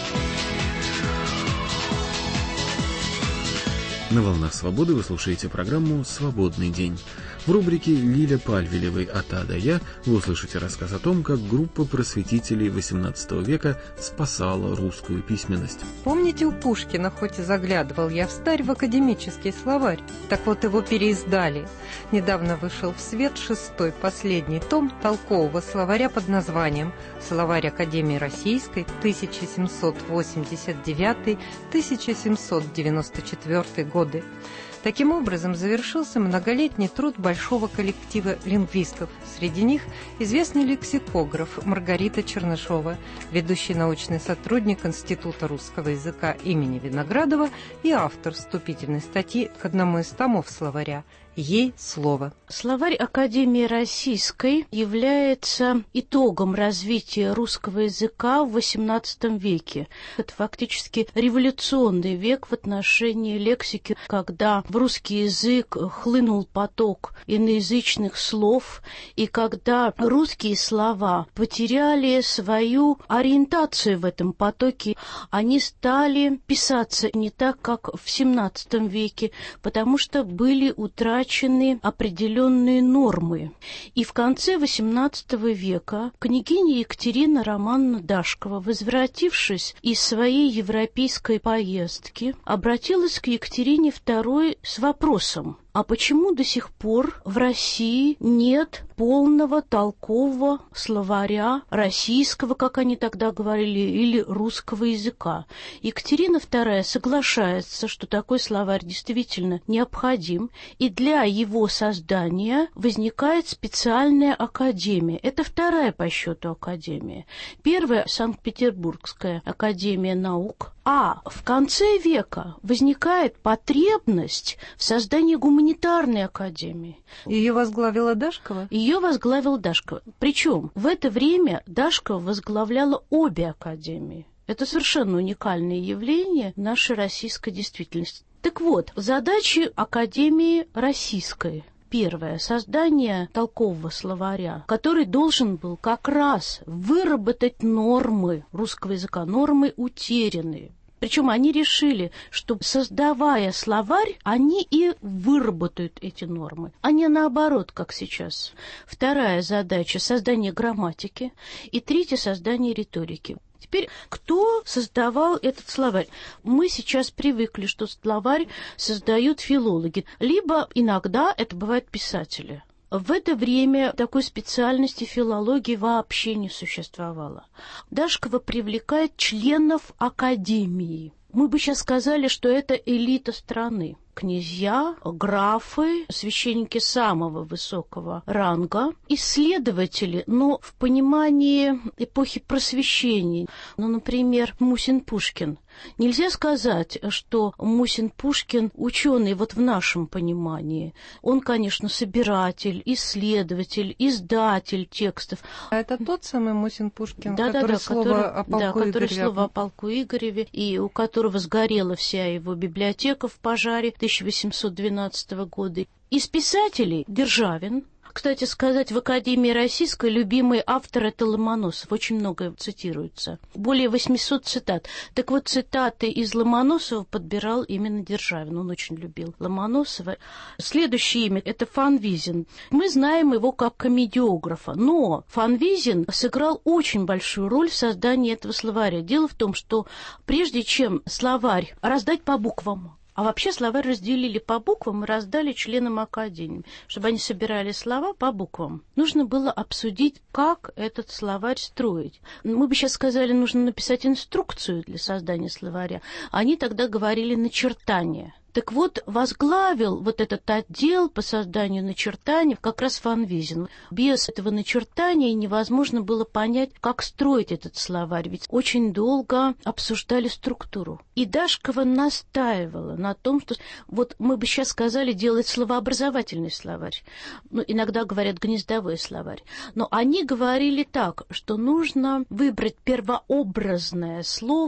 На «Волнах свободы» вы слушаете программу «Свободный день». В рубрике «Лиля Пальвелевой. От А до Я» вы услышите рассказ о том, как группа просветителей восемнадцатого века спасала русскую письменность. Помните, у Пушкина, хоть и заглядывал я встарь в академический словарь, так вот его переиздали. Недавно вышел в свет шестой, последний том толкового словаря под названием «Словарь Академии Российской тысяча семьсот восемьдесят девятый — тысяча семьсот девяносто четвёртый годы». Таким образом, завершился многолетний труд большого коллектива лингвистов. Среди них известный лексикограф Маргарита Чернышова, ведущий научный сотрудник Института русского языка имени Виноградова и автор вступительной статьи к одному из томов словаря. Ей слово. Словарь Академии Российской является итогом развития русского языка в восемнадцатом веке. Это фактически революционный век в отношении лексики, когда в русский язык хлынул поток иноязычных слов, и когда русские слова потеряли свою ориентацию в этом потоке, они стали писаться не так, как в семнадцатом веке, потому что были утрачены определенные нормы. И в конце восемнадцатого века княгиня Екатерина Романовна Дашкова, возвратившись из своей европейской поездки, обратилась к Екатерине второй с вопросом: а почему до сих пор в России нет полного толкового словаря российского, как они тогда говорили, или русского языка? Екатерина вторая соглашается, что такой словарь действительно необходим, и для его создания возникает специальная академия. Это вторая по счету академия. Первая — Санкт-Петербургская академия наук. А в конце века возникает потребность в создании гуманитарной академии. Ее возглавила Дашкова? Ее возглавила Дашкова. Причем в это время Дашкова возглавляла обе академии. Это совершенно уникальное явление в нашей российской действительности. Так вот, задачи Академии Российской. Первое — создание толкового словаря, который должен был как раз выработать нормы русского языка, нормы утерянные. Причем они решили, что, создавая словарь, они и выработают эти нормы, а не наоборот, как сейчас. Вторая задача — создание грамматики. И третья — создание риторики. Теперь, кто создавал этот словарь? Мы сейчас привыкли, что словарь создают филологи, либо иногда это бывают писатели. В это время такой специальности филологии вообще не существовало. Дашкова привлекает членов академии. Мы бы сейчас сказали, что это элита страны. Князья, графы, священники самого высокого ранга, исследователи, но в понимании эпохи Просвещения. Ну, например, Мусин-Пушкин. Нельзя сказать, что Мусин-Пушкин ученый вот в нашем понимании. Он, конечно, собиратель, исследователь, издатель текстов. А это тот самый Мусин-Пушкин, да, который, да, да, слово, который, о полку да, который Игореве... слово о полку Игореве, и у которого сгорела вся его библиотека в пожаре тысяча восемьсот двенадцатого года. Из писателей Державин. Кстати сказать, в Академии Российской любимый автор — это Ломоносов. Очень много цитируется. Более восьмисот цитат. Так вот, цитаты из Ломоносова подбирал именно Державин. Он очень любил Ломоносова. Следующее имя — это Фанвизин. Мы знаем его как комедиографа. Но Фанвизин сыграл очень большую роль в создании этого словаря. Дело в том, что прежде чем словарь раздать по буквам, а вообще словарь разделили по буквам и раздали членам академии, чтобы они собирали слова по буквам. Нужно было обсудить, как этот словарь строить. Мы бы сейчас сказали, нужно написать инструкцию для создания словаря. Они тогда говорили начертание. Так вот, возглавил вот этот отдел по созданию начертаний как раз Фанвизин. Без этого начертания невозможно было понять, как строить этот словарь, ведь очень долго обсуждали структуру. И Дашкова настаивала на том, что вот мы бы сейчас сказали делать словообразовательный словарь. Ну, иногда говорят гнездовой словарь. Но они говорили так, что нужно выбрать первообразное слово,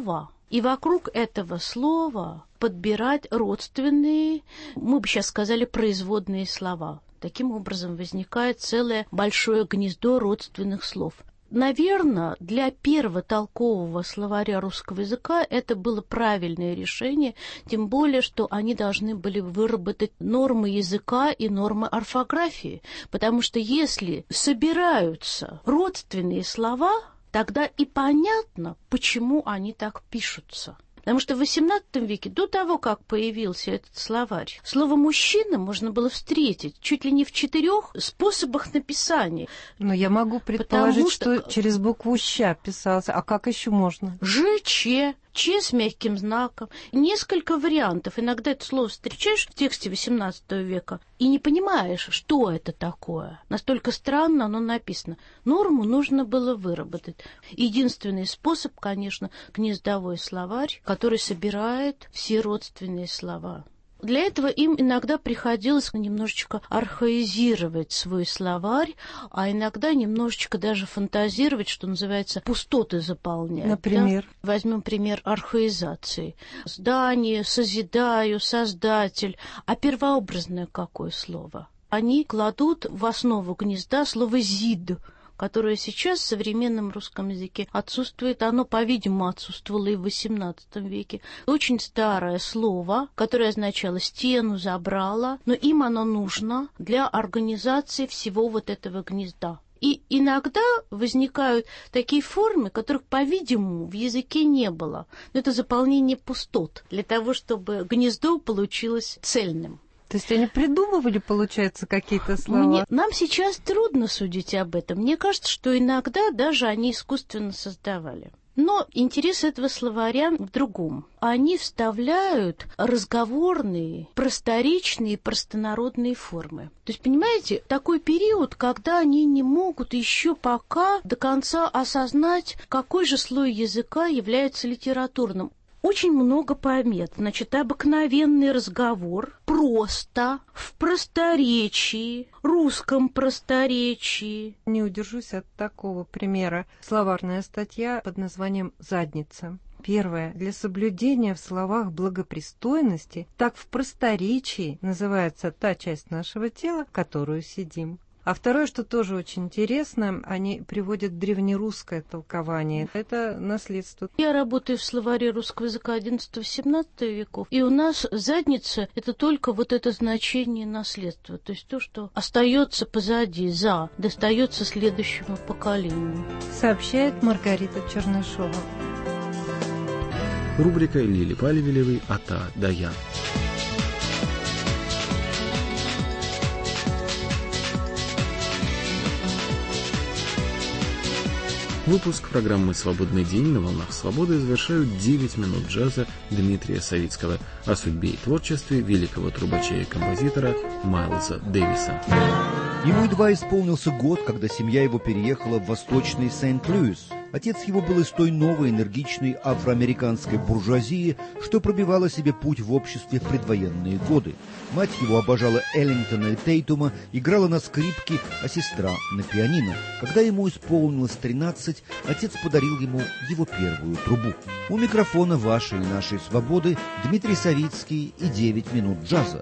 И вокруг этого слова подбирать родственные, мы бы сейчас сказали, производные слова. Таким образом возникает целое большое гнездо родственных слов. Наверное, для первого толкового словаря русского языка это было правильное решение, тем более, что они должны были выработать нормы языка и нормы орфографии, потому что если собираются родственные слова, тогда и понятно, почему они так пишутся. Потому что в восемнадцатом веке, до того, как появился этот словарь, слово «мужчина» можно было встретить чуть ли не в четырех способах написания. Но я могу предположить, что... что через букву «щ» писался. А как еще можно? Ж, Ч, Ч с мягким знаком. Несколько вариантов. Иногда это слово встречаешь в тексте восемнадцатого века и не понимаешь, что это такое. Настолько странно оно написано. Норму нужно было выработать. Единственный способ, конечно, гнездовой словарь, который собирает все родственные слова. Для этого им иногда приходилось немножечко архаизировать свой словарь, а иногда немножечко даже фантазировать, что называется, пустоты заполнять. Например? Да? Возьмем пример архаизации. Здание, созидаю, создатель. А первообразное какое слово? Они кладут в основу гнезда слово «зид», которое сейчас в современном русском языке отсутствует. Оно, по-видимому, отсутствовало и в восемнадцатом веке. Очень старое слово, которое означало «стену забрало», но им оно нужно для организации всего вот этого гнезда. И иногда возникают такие формы, которых, по-видимому, в языке не было. Но это заполнение пустот для того, чтобы гнездо получилось цельным. То есть они придумывали, получается, какие-то слова? Мне, нам сейчас трудно судить об этом. Мне кажется, что иногда даже они искусственно создавали. Но интерес этого словаря в другом. Они вставляют разговорные, просторечные, простонародные формы. То есть, понимаете, такой период, когда они не могут еще пока до конца осознать, какой же слой языка является литературным. Очень много помет. Значит, обыкновенный разговор, просто, в просторечии, русском просторечии. Не удержусь от такого примера. Словарная статья под названием «Задница». Первое. Для соблюдения в словах благопристойности, так в просторечии называется та часть нашего тела, в которую сидим. А второе, что тоже очень интересно, они приводят древнерусское толкование. Это наследство. Я работаю в словаре русского языка одиннадцатого-семнадцатого веков, и у нас задница — это только вот это значение наследства, то есть то, что остается позади, за, достается следующему поколению. Сообщает Маргарита Чернышова. Рубрика Лили Палевелевой «Ата да Я». Выпуск программы «Свободный день» на волнах свободы завершают девять минут джаза Дмитрия Савицкого о судьбе и творчестве великого трубача и композитора Майлза Дэвиса. Ему едва исполнился год, когда семья его переехала в восточный Сент-Луис. Отец его был из той новой энергичной афроамериканской буржуазии, что пробивала себе путь в обществе в предвоенные годы. Мать его обожала Эллингтона и Тейтума, играла на скрипке, а сестра на пианино. Когда ему исполнилось тринадцать, отец подарил ему его первую трубу. У микрофона вашей и нашей свободы Дмитрий Савицкий и девять минут джаза.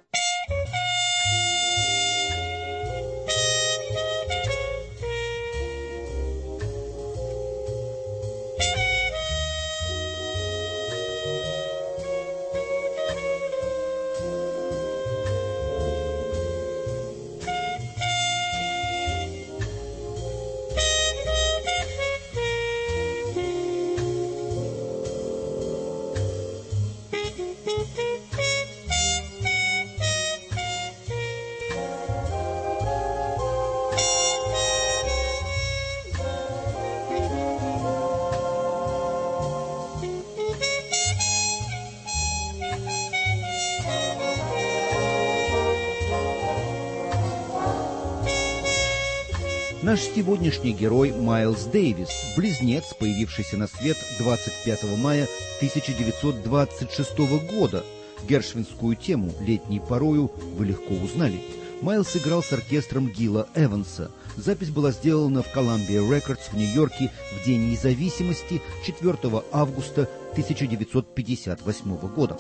Наш сегодняшний герой Майлз Дэвис, близнец, появившийся на свет двадцать пятого мая тысяча девятьсот двадцать шестого года. Гершвинскую тему «Летней порою» вы легко узнали. Майлз играл с оркестром Гила Эванса. Запись была сделана в Columbia Records в Нью-Йорке в День независимости четвёртого августа тысяча девятьсот пятьдесят восьмого года.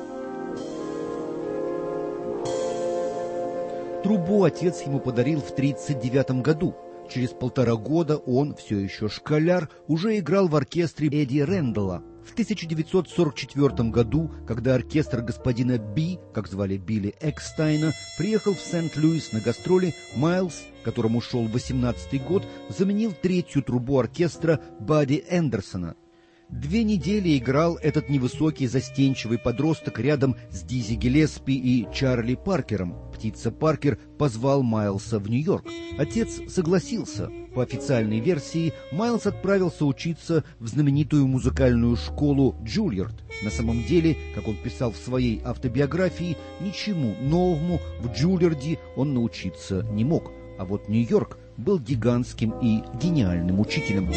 Трубу отец ему подарил в тридцать девятом году. Через полтора года он, все еще школяр, уже играл в оркестре Эдди Рэндалла. В тысяча девятьсот сорок четвёртом году, когда оркестр господина Би, как звали Билли Экстайна, приехал в Сент-Луис на гастроли, Майлз, которому шел восемнадцатый год, заменил третью трубу оркестра Бадди Эндерсона. Две недели играл этот невысокий застенчивый подросток рядом с Дизи Гиллеспи и Чарли Паркером. Птица Паркер позвал Майлса в Нью-Йорк. Отец согласился. По официальной версии, Майлс отправился учиться в знаменитую музыкальную школу Джульярд. На самом деле, как он писал в своей автобиографии, ничему новому в Джульярде он научиться не мог. А вот Нью-Йорк был гигантским и гениальным учителем.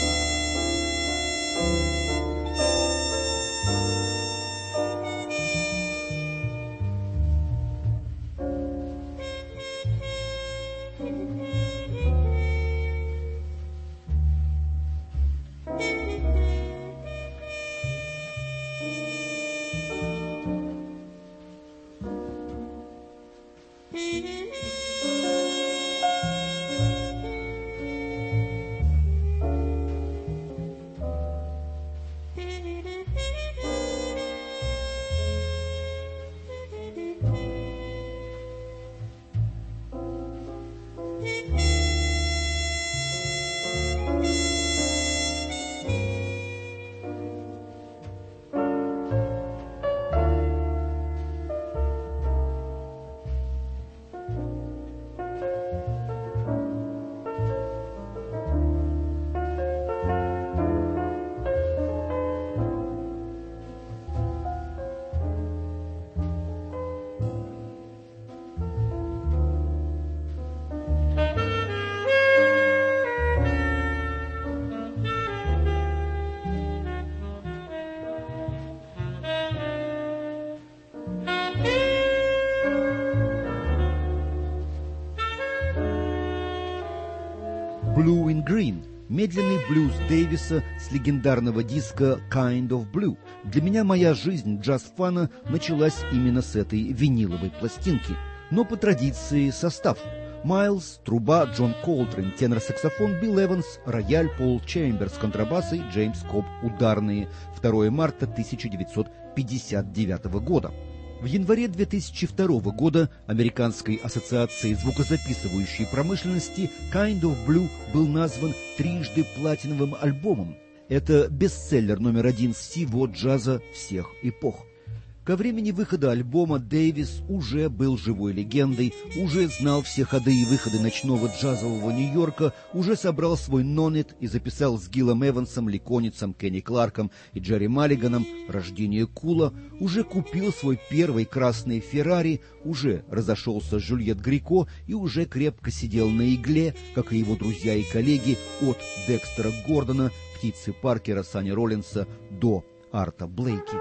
Blue in Green – медленный блюз Дэвиса с легендарного диска Kind of Blue. Для меня моя жизнь джаз-фана началась именно с этой виниловой пластинки. Но по традиции состав. Майлз, труба, Джон Колтрейн, тенор-саксофон, Билл Эванс, рояль, Пол Чемберс, контрабасы и Джеймс Коб, ударные. второго марта тысяча девятьсот пятьдесят девятого года. В январе две тысячи второго года Американской ассоциацией звукозаписывающей промышленности Kind of Blue был назван трижды платиновым альбомом. Это бестселлер номер один всего джаза всех эпох. Ко времени выхода альбома Дэвис уже был живой легендой, уже знал все ходы и выходы ночного джазового Нью-Йорка, уже собрал свой нонет и записал с Гиллом Эвансом, Ликоницем, Кенни Кларком и Джерри Маллиганом «Рождение Кула», уже купил свой первый красный Феррари, уже разошелся с Жюльет Грико и уже крепко сидел на игле, как и его друзья и коллеги, от Декстера Гордона, Птицы Паркера, Санни Роллинса до Арта Блейки.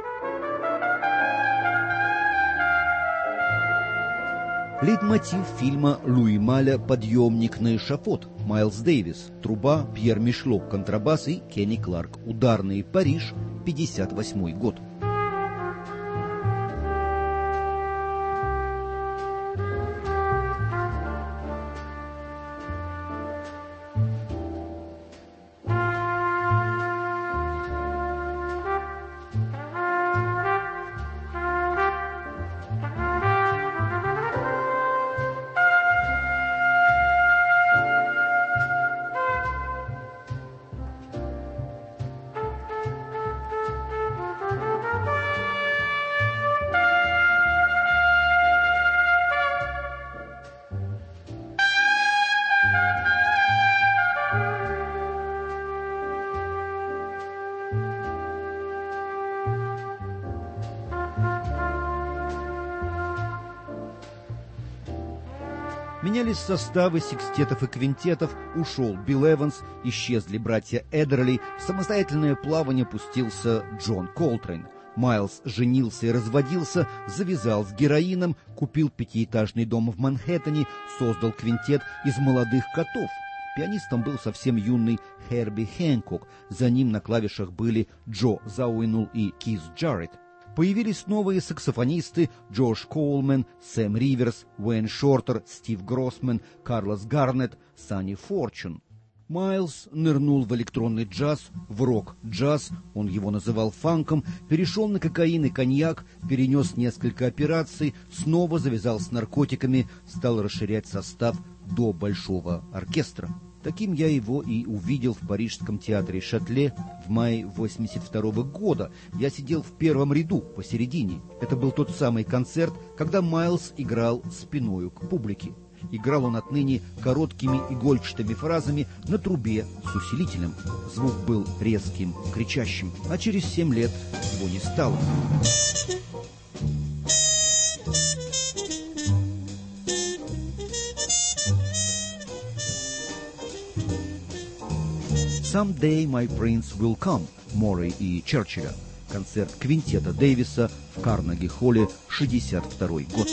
Лейтмотив фильма Луи Маля «Подъемник на эшафот». Майлз Дэвис, труба, Пьер Мишлок, контрабас и Кенни Кларк, ударные, Париж, пятьдесят восьмой год. Менялись составы секстетов и квинтетов, ушел Билл Эванс, исчезли братья Эдерли, в самостоятельное плавание пустился Джон Колтрейн. Майлз женился и разводился, завязал с героином, купил пятиэтажный дом в Манхэттене, создал квинтет из молодых котов. Пианистом был совсем юный Херби Хэнкок, за ним на клавишах были Джо Зауинул и Кис Джарретт. Появились новые саксофонисты Джош Коулман, Сэм Риверс, Уэйн Шортер, Стив Гроссман, Карлос Гарнетт, Санни Форчун. Майлз нырнул в электронный джаз, в рок-джаз, он его называл фанком, перешел на кокаин и коньяк, перенес несколько операций, снова завязал с наркотиками, стал расширять состав до большого оркестра. Таким я его и увидел в Парижском театре Шатле в мае восемьдесят второго года. Я сидел в первом ряду, посередине. Это был тот самый концерт, когда Майлз играл спиною к публике. Играл он отныне короткими игольчатыми фразами на трубе с усилителем. Звук был резким, кричащим, а через семь лет его не стало. «Someday my prince will come» Морей и Черчилля. Концерт квинтета Дэвиса в Карнеги-холле, шестьдесят второй год.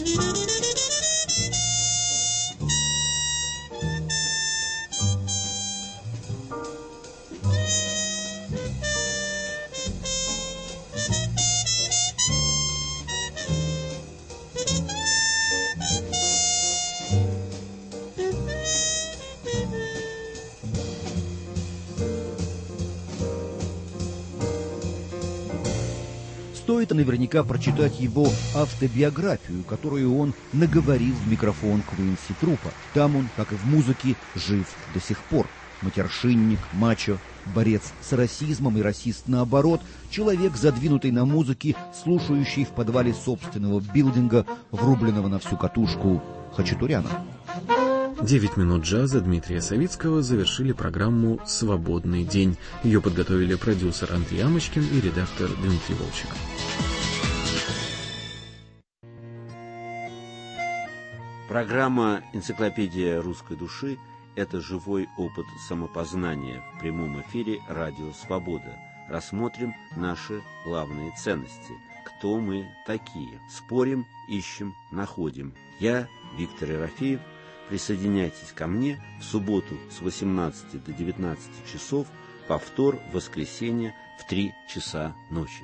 Стоит наверняка прочитать его автобиографию, которую он наговорил в микрофон Квинси Трупа. Там он, как и в музыке, жив до сих пор. Матершинник, мачо, борец с расизмом и расист наоборот, человек, задвинутый на музыке, слушающий в подвале собственного билдинга, врубленного на всю катушку хачатуряна. Девять минут джаза Дмитрия Савицкого завершили программу «Свободный день». Ее подготовили продюсер Андрей Амочкин и редактор Дмитрий Волчек. Программа «Энциклопедия русской души» – это живой опыт самопознания в прямом эфире «Радио Свобода». Рассмотрим наши главные ценности. Кто мы такие? Спорим, ищем, находим. Я, Виктор Ерофеев. Присоединяйтесь ко мне в субботу с восемнадцати до девятнадцати часов, повтор в воскресенье в три часа ночи.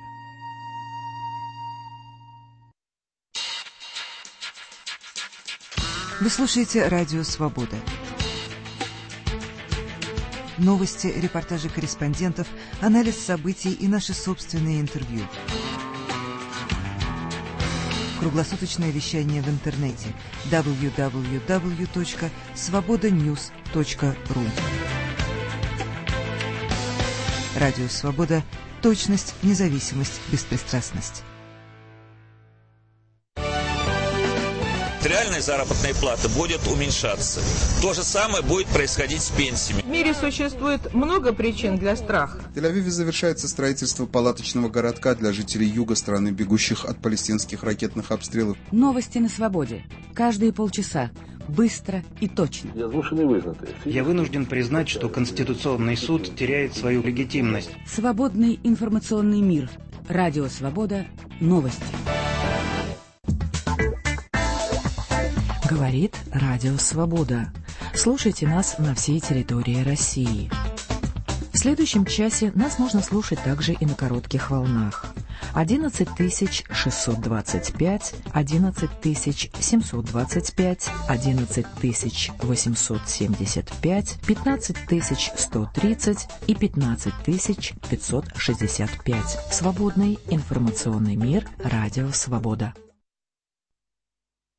Вы слушаете «Радио Свобода». Новости, репортажи корреспондентов, анализ событий и наши собственные интервью. Круглосуточное вещание в интернете дабл ю дабл ю дабл ю точка свобода ньюс точка ру. Радио «Свобода». Точность, независимость, беспристрастность. Реальная заработная плата будет уменьшаться. То же самое будет происходить с пенсиями. В мире существует много причин для страха. В Тель-Авиве завершается строительство палаточного городка для жителей юга страны, бегущих от палестинских ракетных обстрелов. Новости на свободе. Каждые полчаса. Быстро и точно. Я вынужден признать, что Конституционный суд теряет свою легитимность. Свободный информационный мир. Радио «Свобода». Новости. Говорит Радио Свобода. Слушайте нас на всей территории России. В следующем часе нас можно слушать также и на коротких волнах. одиннадцать тысяч шестьсот двадцать пять, одиннадцать тысяч семьсот двадцать пять, одиннадцать тысяч восемьсот семьдесят пять, пятнадцать тысяч сто тридцать и пятнадцать тысяч пятьсот шестьдесят пять. Свободный информационный мир. Радио Свобода.